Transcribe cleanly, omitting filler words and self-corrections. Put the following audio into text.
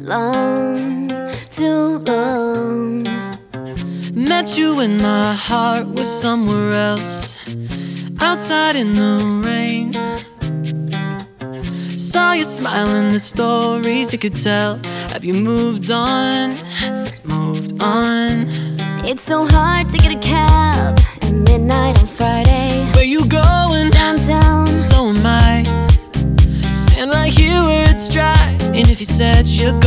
long, too long. Met you when my heart was somewhere else, outside in the rain. Saw you smiling, the stories you could tell. Have you moved on, moved on? It's so hard to get a cab at midnight on Friday. Where you going? Downtown. So am I. Stand right here where it's dry. And if you said you're